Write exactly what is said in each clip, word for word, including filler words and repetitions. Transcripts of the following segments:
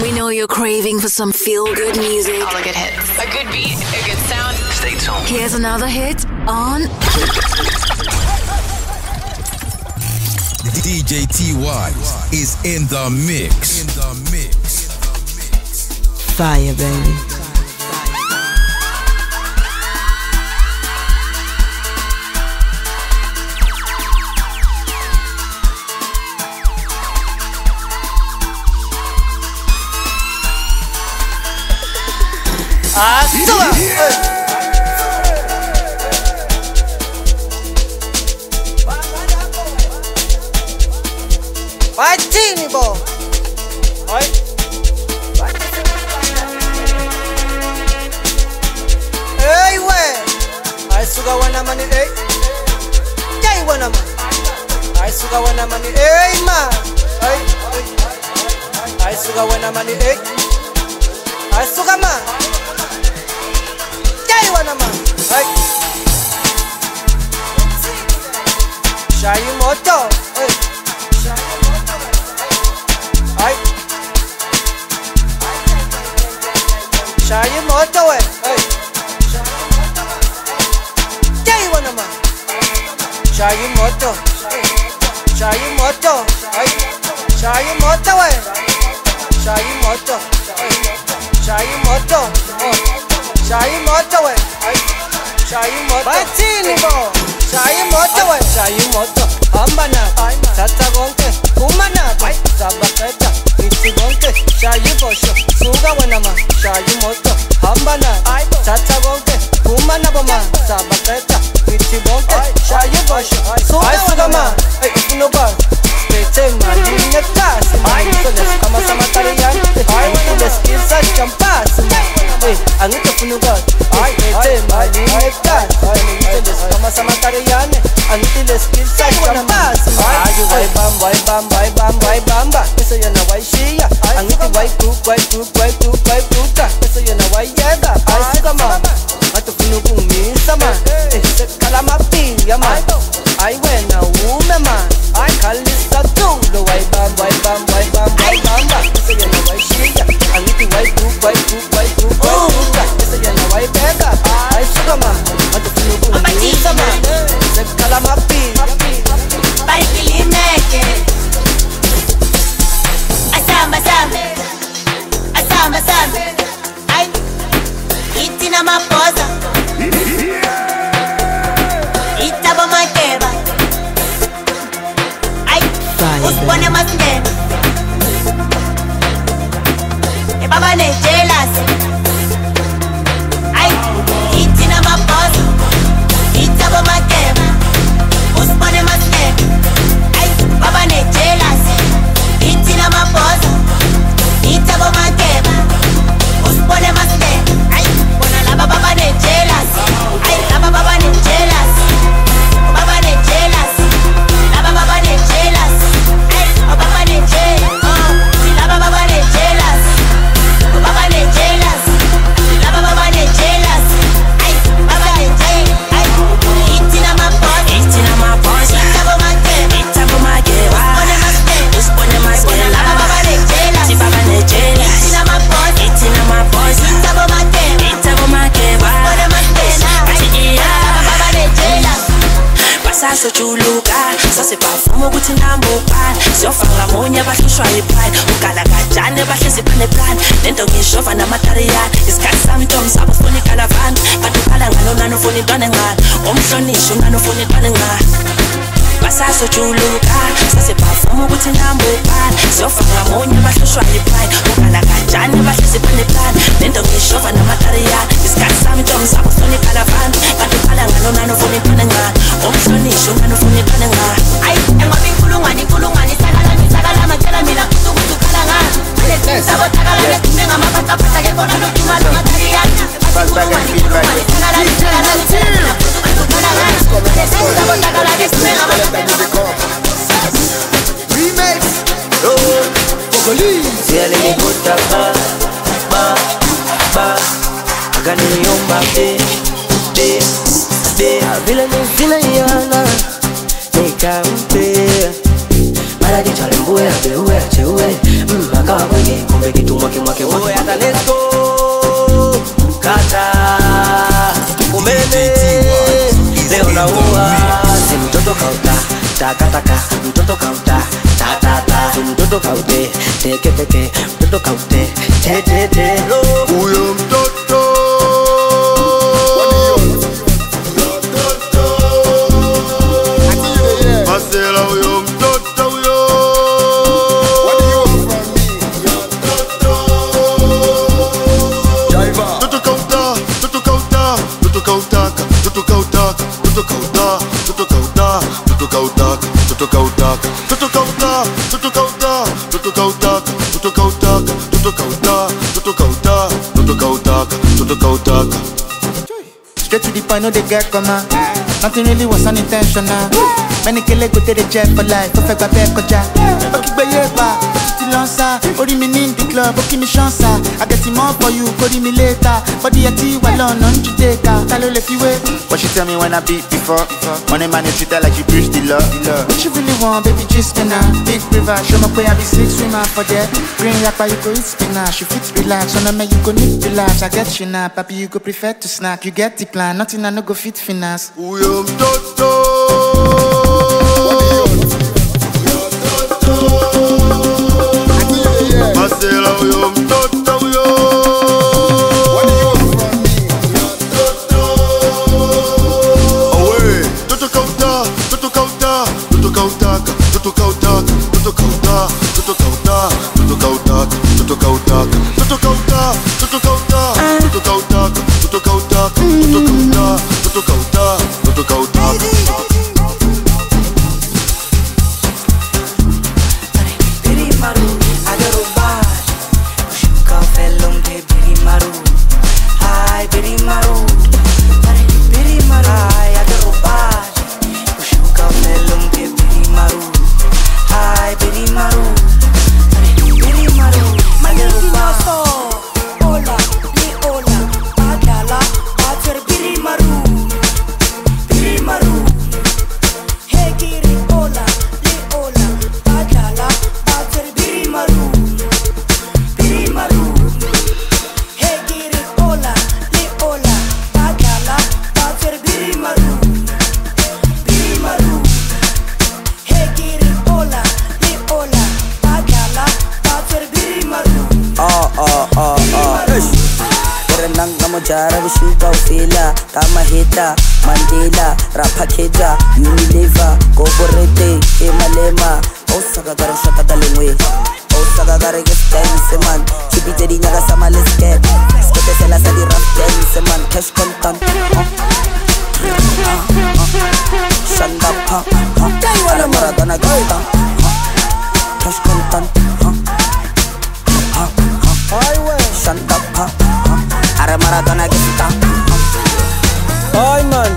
We know you're craving for some feel-good music. All the good hits. A good beat, a good sound. Stay tuned. Here's another hit on D J T Wise is in the mix. In the mix. Fire, baby. Ah, yeah. Vai Tini bo. Oi. Hey we. I suga wana mani hey. Jai wana man. I suga wana mani hey ma. Hey. I suga wana mani hey. I suga man. Jai wana man. Hey. Shai moto. Hey. Ay, Shai moto we, ay, Jai wana man, Shai moto, Shai moto, ay, Shai moto we, Shai moto, Shai moto, Shai moto we, ay, Shai moto, Batini bo, Shai moto we, Shai moto, ambana, tata gonke, kumana, ay, sabaketa. Gonke, shayi bosho, suga wana ma, shayi moto, hambana, tata gonke, kumana boma, sabaketa, iti gonke, shayi bosho, suga wana ma, hey, uno bar, stay ma, linye kasi, manitoles, kama sama tariyan, manitoles, kinsa champas, hey, angito puno bar, stay ma, linye kasi, manitoles, kama sama tariyan, manitoles, kinsa champas, ayu, wai bam, wai bam, wai bam, wai bamba, eso ya na wai shi. Angiti wai cook, wai cook, wai cook, wai cooka. Eso yana wai yega. Ai suga ma, atu funu kumisa ma. Eh, kalama pia ma. Ai wena ume ma. Ai kalisa tulo wai bam, wai bam, wai bam, wai bamba. Eso yana wai shiya. Angiti wai cook, wai cook, wai cook, wai cooka. Eso yana wai bega. Ai suga ma, atu funu kumisa ma. Eh, kalama pia. Pai filimeke. Asamba samba, asamba samba, ay, itina maposa, itabo makeba, ay, uspone mas nene, e baba ne jealous, ay, itina maposa, itabo makeba, uspone mas nene, ay, baba ne jealous. Itina maposa, itabo makeba, uspone maste, ay, bona la baba ne jealous, ay, la baba ne jealous, baba ne jealous, la baba ne jealous, ay, baba ne jealous, oh, si la baba ne jealous, baba ne jealous, la baba ne jealous, ay, baba ne jealous, ay, itina maposa, itina maposa, itabo makeba, itabo makeba, uspone maste, uspone maste. Si baba ne jealous, itina maposa, itina maposa, itabo makeba, itabo makeba, uspone maste, ay, baba ne jealous. Basaso chuluka, sase bavumo ukuthi ndambuka, siyofaka munye bahlushwa yipride, ukala kajane bahlezi phane plan, lento ngishova namatariyana, isikhathi sami ntombi sabo funa ikalavani, kanti ukhala ngalo nani ufuna intwana engcane, omhlonishwa nani ufuna intwana engcane. Basaso chuluka, sase bavumo ukuthi ndambuka, siyofaka munye bahlushwa yipride, ukala kajane bahlezi phane plan, lento ngishova namatariyana, isikhathi sami ntombi sabo funa ikalavani, kanti ukhala ngalo nani ufuna intwana engcane, omhlonishwa nani ufuna intwana engcane. Ay, engoba inkulungwane inkulungwane isakala misakala matshela mina kuthi ukuthi ukhala ngani, alezi sabo thakala lesime ngamaphathaphatha ke bona lokuma lomatariyana, inkulungwane inkulungwane isakala misakala matshela mina kuthi ukuthi ukhala ngani, alezi sabo thakala lesime ngamaphathaphatha. Remix, oh, police. See me put up ba, ba, ba. I got in your back, eh, eh, eh. I feel like I'm feeling yana, make up, eh. Mara di chale uwe, abe uwe, ache uwe. Maka wage, kumbe kitu mwake taka taka, mtoto kauta, ta ta ta, mtoto kaute, teke teke, mtoto kaute, te te te. Huyo mtoto Masela huyo mtoto huyo. What do you want from me? Jaiva. Toto kauta, toto kauta, toto kautaka, toto kautaka, toto kauta, toto kauta, toto kautaka, toto kautaka, toto kauta, toto kauta, toto kautaka, toto kautaka, toto kauta, toto kauta, toto kautaka, toto kautaka. Straight to the point, no they get come on. Nothing really was unintentional. Many kele go to the jet for life. Perfect by back koja. Okay, baby, ba. Titi lansa. Ori me in the club. Okay, me chance. I get him up for you. Call me later. Body a tea while on on Judeka. Tell her if you wait. What she tell me when I beat before? Money man, you treat her like you preach the law. What you really want, baby? Just spinner. Big river. Show me where I be six swimmer for that. Green yakpa, you go eat spinach. You fit relax. On a man, you go need relax. I get you now, papi. You go prefer to snack. You get the plan. Nothing I no go fit finance. Huyo mtoto Masela huyo mtoto huyo. What do you want from me? Away. Toto kauta, toto kauta, toto kautaka, toto kautaka, toto kauta, toto kauta, toto kautaka, toto kautaka, toto kauta, toto kauta, toto kautaka, toto kautaka, toto kauta, toto kauta, toto kautaka. Mandela, Rapaketa, Unilever, Goborete, Emalema, Osaka Shaka Dalingwe, Osaka Dance man, Chipiteri Nagasama Lesket, Skotesela Sadi Rap Dance man, Cash Content, Shanda Pa, Ala Maradona Gata, Cash Content, Shanda Pa, Ara Maradona Gata. Hi man.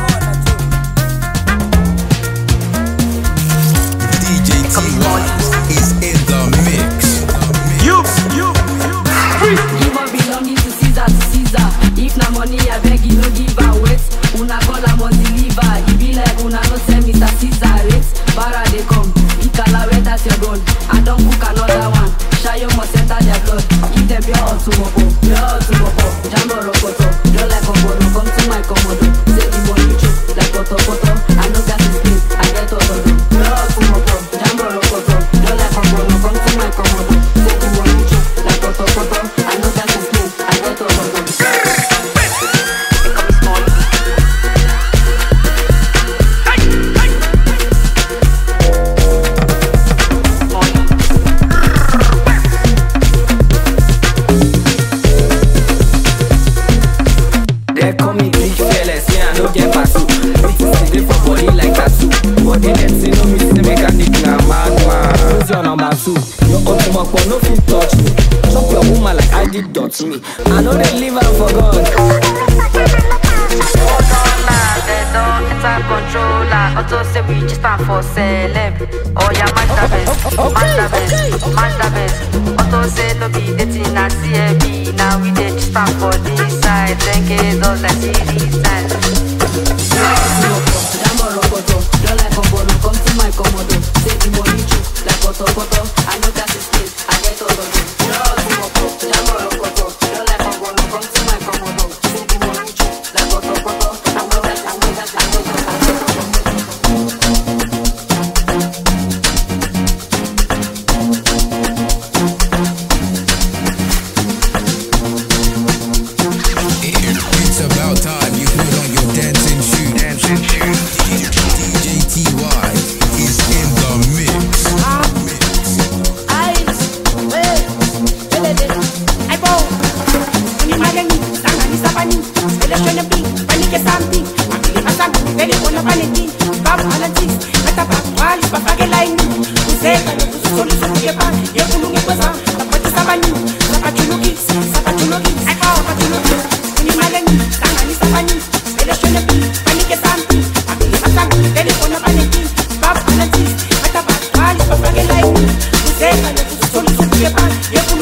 D J T-Wise is in the mix. You, you, you. Give up belonging to Caesar, to Caesar. If na money, I beg you no give away. Una call a must deliver. It be like una no send Mister Caesar rates. Bara they come, Ikala where that's your gun. I don't cook another one. Shayo must enter their blood. Give them your all to mopo, your all to mopo. Jambo rokoto, don't like a bono. Come to my commode. Say the money choke, like poto poto. I know that is clean, I get all of them. Your all to mopo, jambo rokoto. Don't like a bono. Come to my commode. Say the money choke, like poto poto. I know that is clean, I get all of them. No fit touch me. Chop your woman like I did touch me. I know they live out for God. They don't enter controller. Auto say we just stand for celeb. Oh yeah, match the best, match the best, match the best. Auto say no be dating na C A B. Now we dey just stand for this side. ten K dollars like this side. Jambo rokoto, don't like combo, come to my commode. Say the money choke like poto poto. I know that is clean, I get all of them. Jambo rokoto, don't like combo, come to my commode. Say the money choke like poto poto. I know that, I know that, I know that.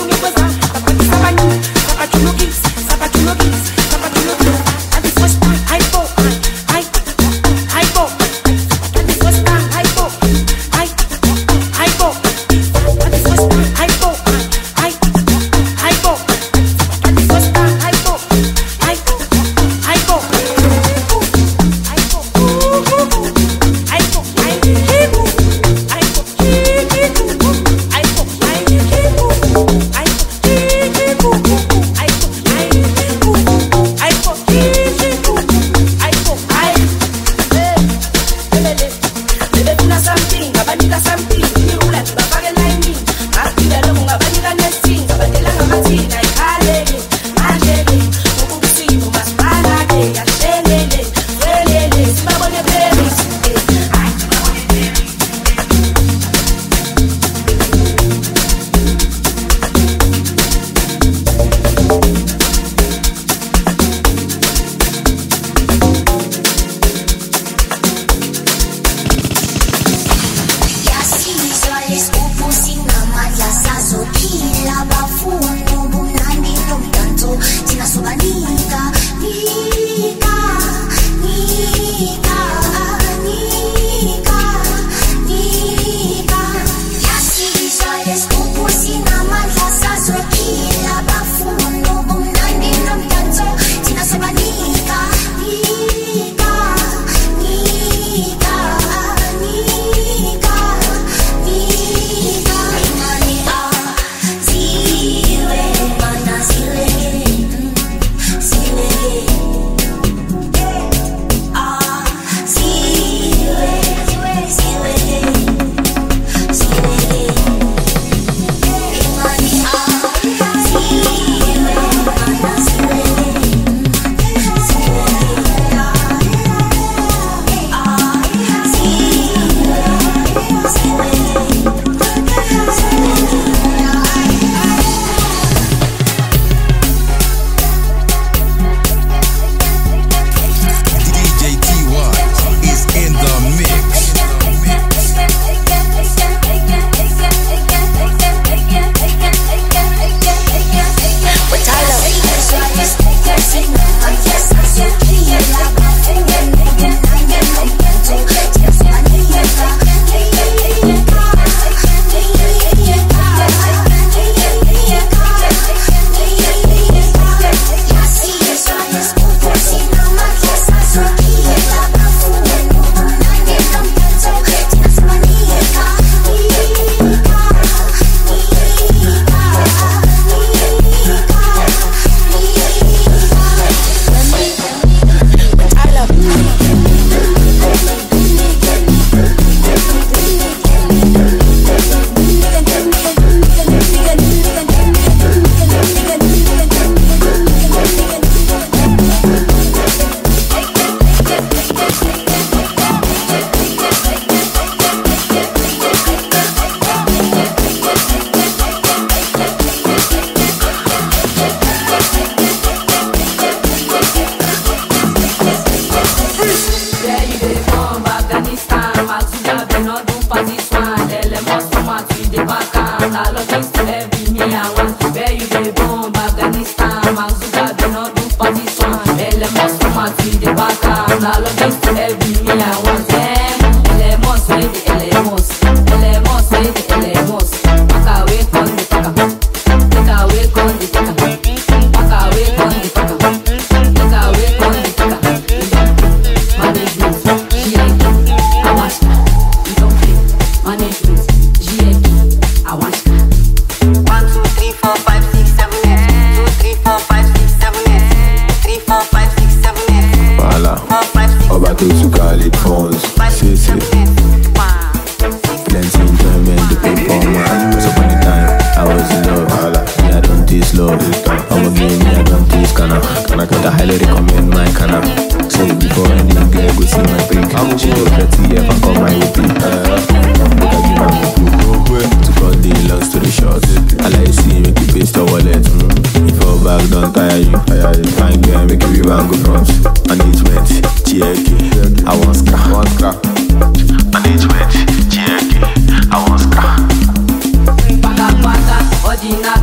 Paka paka, ordinaka.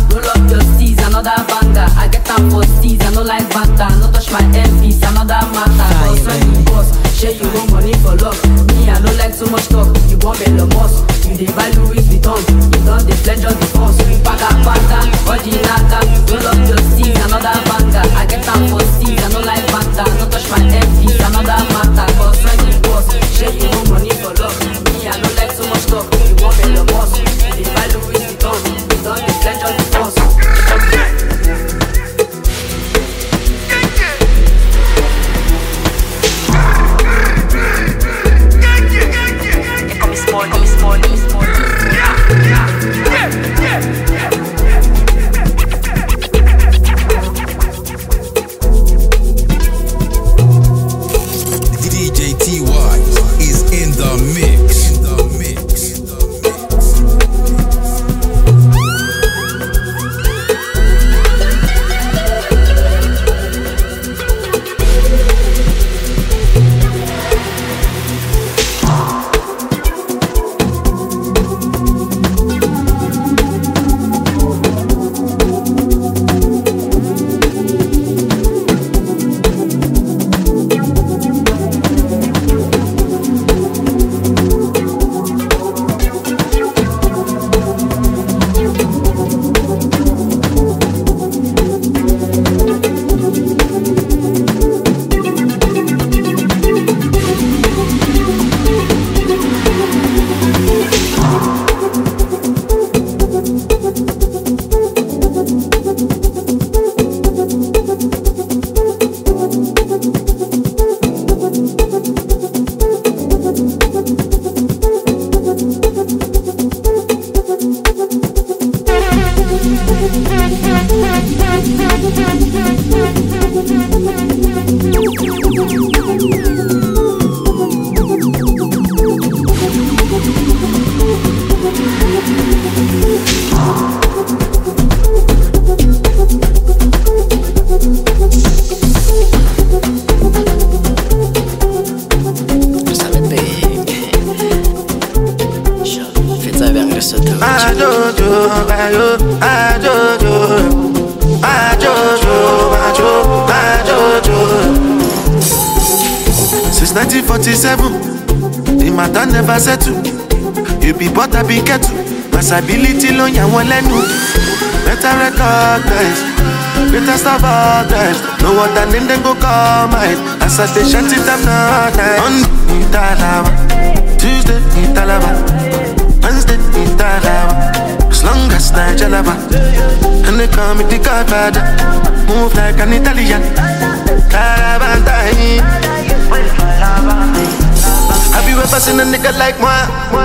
roll up your steez, another banger. I get time for steez, I no like banter. No touch my M Ps, another matter. Cause when you boss, share you own money for love. Me, I no like too much talk. You want me the most, you dey buy Louis Vuitton. You don't dey pledge on the phone, so you pack a panta. Ordinata, roll up your steez, another banger. I get time for steez, I no like banter. No touch my M Ps, another matter. Cause when you boss, share you own money for love. Me, I no like too much talk. You want me the most, you dey buy Louis Vuitton. You don't dey pledge on the phone, so D J T Y is in the mix. In the mix. In the Since nineteen forty-seven, the matter never settle. You be but I be kettle. Masability lo ya won lenu. Better recognize, better stop organize. No other name then go call mine. As I dey shut it up now. Monday Italava, Tuesday Italava, Wednesday Italava. As long as Nigelava, and they call me the Godfather. Move like an Italian. Caravan time. Have you ever seen a nigga like moi?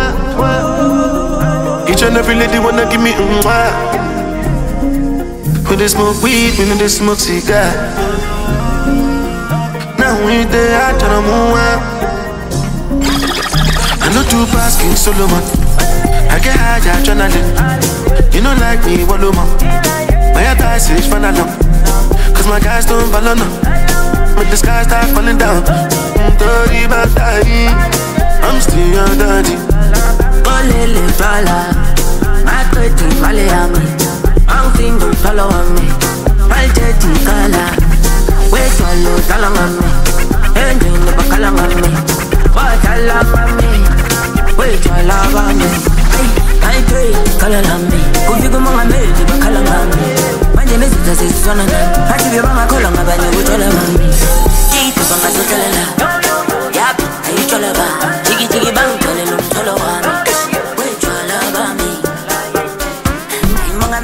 Each and every lady wanna give me mm moi. When they smoke weed, when they smoke cigar. Now we there, I tell them who I I know two pass King Solomon. I get high, I adrenaline. You know like me, what man? My advice is fun along. Cause my guys don't follow no. But the sky start falling down. Dirty but dying. I'm still your daddy. Olele fala, my pretty Maliami. I'm single, follow on me. My dirty color. Wait, swallow, salam on me. Engine, never color on me. What I love on me. Wait, I love on me. I pray, color on me. Go you go, mama, made you, color on me. My name is This one of them. I give you my color, my body, which all of me. Keep up on my social. Yap, I eat all of her. Jiggy, jiggy, bang, tell them, follow on me. Wait, you all over me. I'm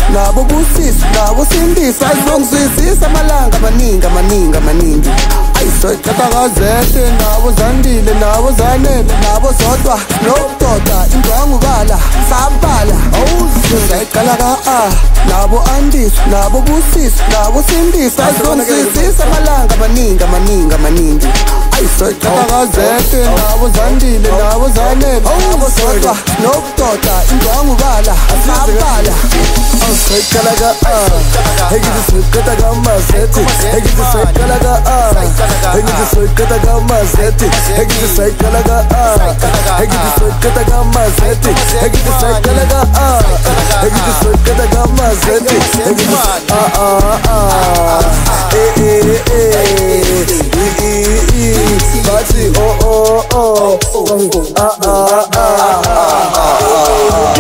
nabo busis, nabo sindisa ayizongizwisisa amalanga maningi amaningi amaningi ayisoyikhathakazete nabo zandile nabo zanele nabo zodwa nokudoda indwangu bala sabala awuzizayiqala ka-a nabo andiswa nabo busiswa nabo sindisa ayizongizwisisa amalanga amaningi amaningi amaningi ayisoyikhathakazete nabo zandile nabo zanele nabo zodwa nokudoda indwangu bala sabala awusoyikala ka-a ekizisoyikhatha kamazeti ekizisoyikala ka-a ekizisoyikhatha kamazeti ekizisoyikala ka-a ekizisoyikhatha kamazeti ekizisoyikala ka-a ekizisoyikhatha kamazeti ekizis ah ah ah eh eh eh bathi oh oh oh ah ah ah.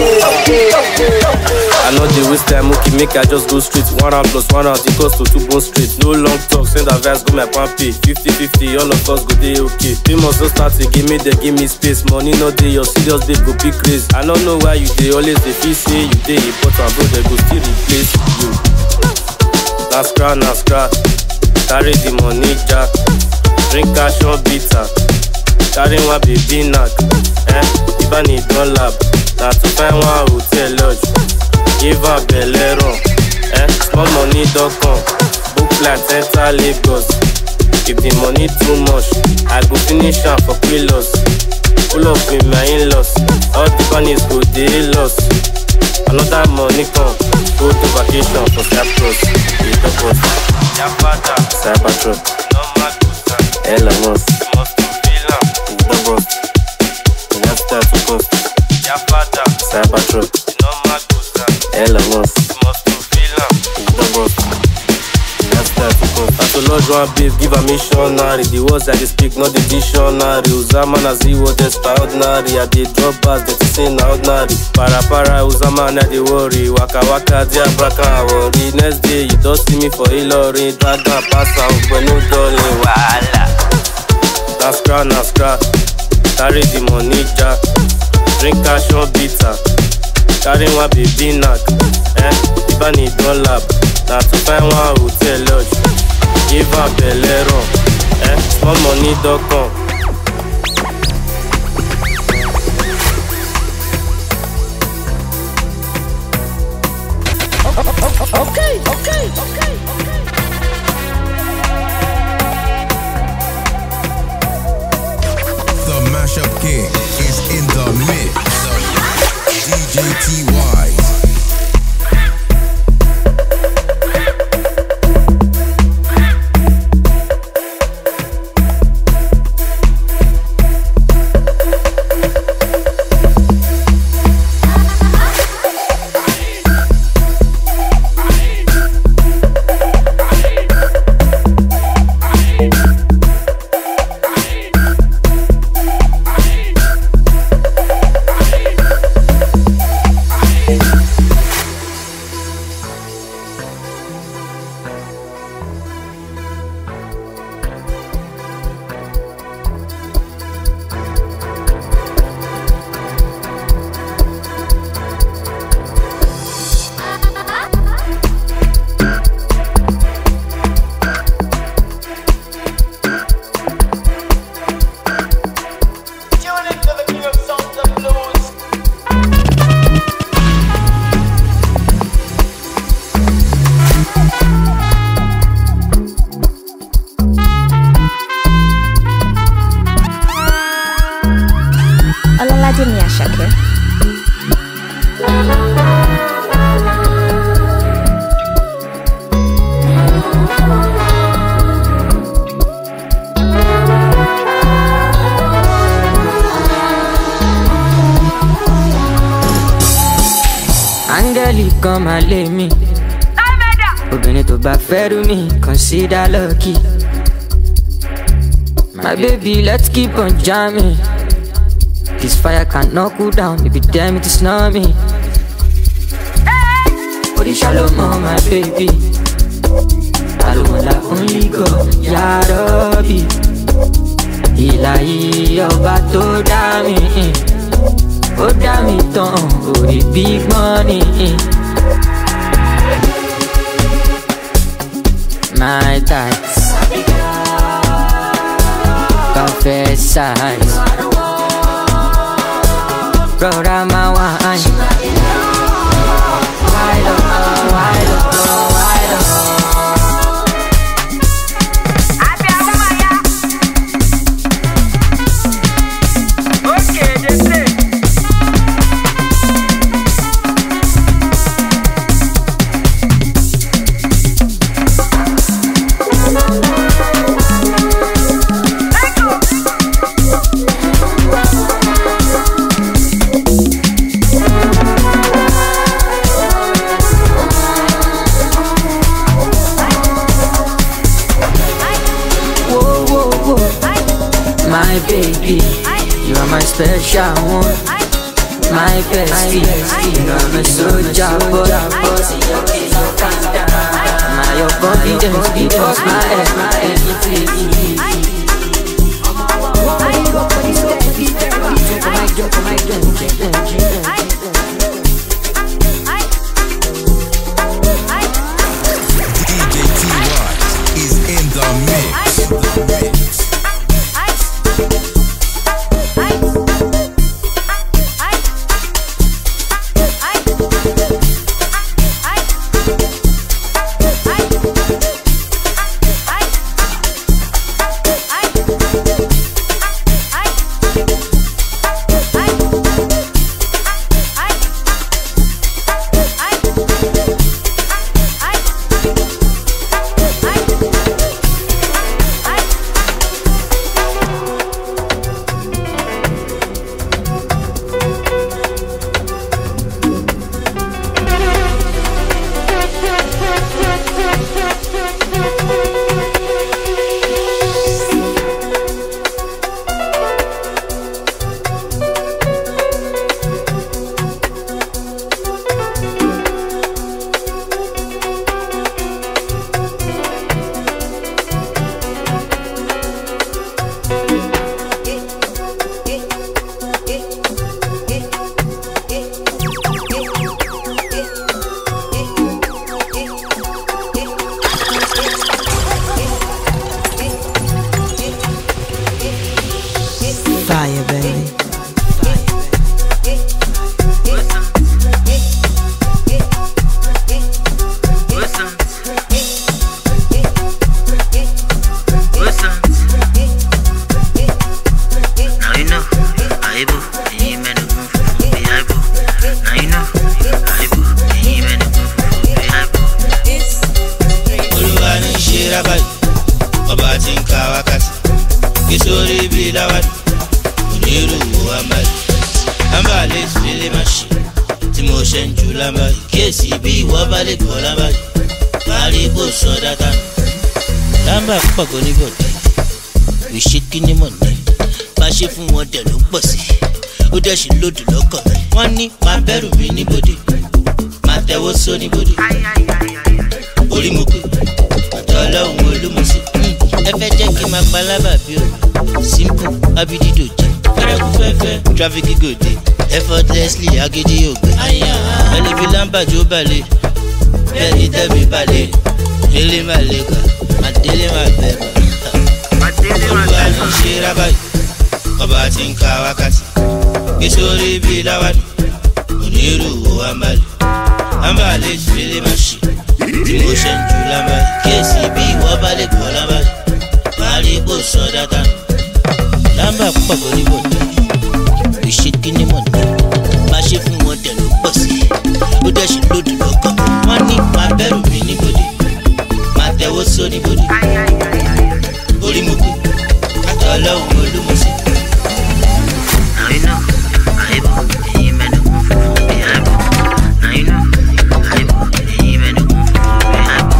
I know the waste time, okay, make I just go straight. One round plus one round equals to two bone straight. No long talk, send a verse, go my pampi. fifty fifty, all of us go day okay. Famous don't start to give me the give me space. Money no day, your serious babe go be crazy. I don't know why you dey always dey feel say you dey important, bro, they go still replace you. Now scrap, now scrap. Carry the money jack. Drink cash on bitter. Carry one baby knock. Eh, if I need one lab. Now to find one hotel lodge. Give her belero, eh? Small money don't come. Book flight enter Lagos. If the money too much, I go finish am for kilos. Full up with my in-laws. All the bunnies go dey lost. Another money come. Go to vacation for Cyprus. The doubles. Yafada. Cybertruck. No Magusa. Elon Musk. Must to feel am. The doubles. That's that to cost. Yafada. Cybertruck. No Magusa. Elon Musk. Must to feel am. The doubles. That's that to cost. I to lodge one babe, give a missionary. The words I dey speak, not the dictionary. Uzama na zero, extraordinary. I dey drop bars, that is saying ordinary. Para para, Uzama na dey worry. Waka waka, dia braka worry. Next day, you don't see me for Hillary. Dragon pass out, but no darling. Wala. Na scrap, na scrap. Carry the money jack. Drink cash on bitter. Carry one baby knock. Eh, if I need one lap. Now to find one hotel lodge. Give her belero. Eh, small money don't come. Okay, okay, okay, okay. The Mashup King is in the mix. D J T Y. Come and lay me. Obìnrin tó bá fẹ́ rú mi, consider lucky. My baby, let's keep on jamming. This fire cannot cool down, if you dare me to snore me. Body shallow more, my baby. I don't want that only God, Ya Rabbi. Ilahi, ọba tó dá mi. Ó dá mi tán, orí big money. my type. Confess size. Roll out my wine. Wide up, wide up, wide up. Okay, that's it. My baby, you are my special one. My bestie, you are my soldier boy. My your confidence because my head, my everything. D J T Y is in the mix. In the mix. Fire, baby. We shaking the money. Bashi fún wọn dẹ̀ ló pọ̀ sí. Ó dẹ̀ ṣì lòdù lọ́kàn rẹ̀. Wọ́n ní máa bẹ̀rù mi níbodè. Máa tẹ̀wọ́ só níbodè. Orí mo pè. Àtọ̀ ọlọ́run olúmọ̀sí. Ẹ fẹ́ jẹ́ kí n máa pa lábàbí o. Simple abidido jẹ́. Fẹ́rẹ́kú fẹ́fẹ́ traffic gòdè. Effortlessly agídí ògbẹ́. Ẹni fi lámbàjò balẹ̀. Bẹ́ẹ̀ni tẹ́mi balẹ̀. Délé máa lè kà. Màdélé máa bẹ̀rẹ̀. Olúwa ló ń ṣe rábàyè, ọba tí ń ka wákàtí. Gbé sórí bí láwàdì, onírúurú àmàlè. Àmàlè ìfìlẹ̀ máa ṣe, tí mo ṣe ń ju lábàyè. Kéèsì bí ìwọ bá lè gbọ́ lábàyè, máa rí kó sọ dáadáa. Lámbà púpọ̀ kò ní bọ̀dẹ̀, ìṣe kíní mọ̀dẹ̀. Má ṣe fún wọn dẹ̀ ló pọ̀ sí, ó dẹ̀ ṣe lòdì lọ́kàn. Wọ́n ní máa bẹ̀rù mi níbodè, máa tẹ̀wọ́ só níbodè. Orí mo pè, àtọ̀ ọlọ́run olúmọ̀sí. Nàínà, àìbò, èyí mẹ́nu kún fún bí àìbò. Nàínà, àìbò, èyí mẹ́nu kún fún bí àìbò.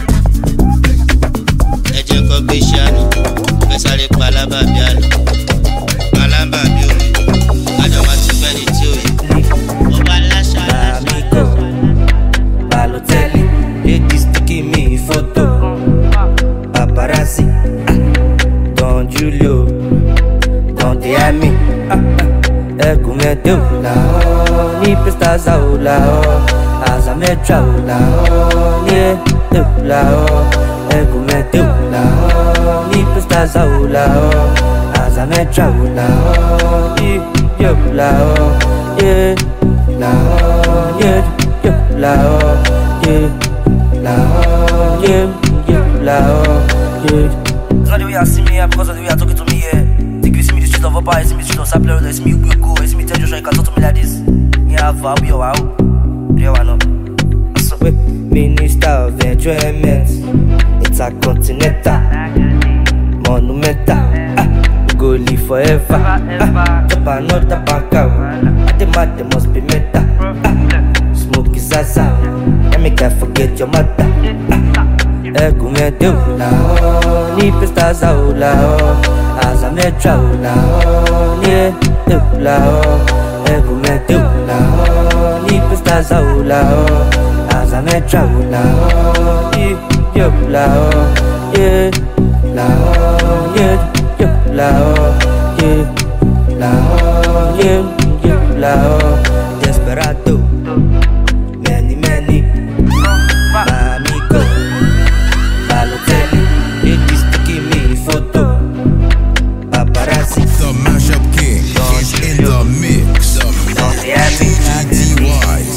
Ẹ jẹ́ kó gbé ṣáánù, fẹ́ sáré pa alábàbí àlọ́. Alábàbí omi, àdàmà ti fẹ́ ní tí ó yẹ. Ọba aláṣà Amigo, Balotelli, ladies taking me photo. Paparazzi, ah, Don Julio, Don Diami, ah, ah, Egumede ola o, ni Pestaza ola o, Azametra ola o, ni Ede ola o, ego meteu la oh, ni pesta zaula oh, azame traula oh, yo la oh, yeah, la oh, yeah, yo la oh, yeah, la oh, yeah, yo la oh, yeah. It's not the way you see me here because of the way you talking to me here. Think you see me the street of Opa, you see me the street of Sapler, you see me you go, you see me tell Joshua you can talk to me like this. Yeah, I'll be your wow. You know. Minister of Enjoyment, Intercontinental, Monumental, ah, we go live forever, ah, chop another bank out, at the mat they must be meta, ah, smoke is asa, let me can't forget your mother, ah, ego me deula, oh, ni pesta zaula, oh, as a metra, oh, ni deula, oh, ego me deula, oh, ni pesta zaula, oh, as I met travel la oh, yeah, la oh, yeah, la oh, yeah, la oh, yeah, la oh, yeah, la oh, desperado, many many, Mamico, Balotelli, ladies taking me photo, paparazzi. The mashup king is in the mix. D J T Y.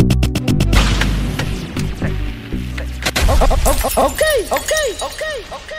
Okay, okay, okay, okay.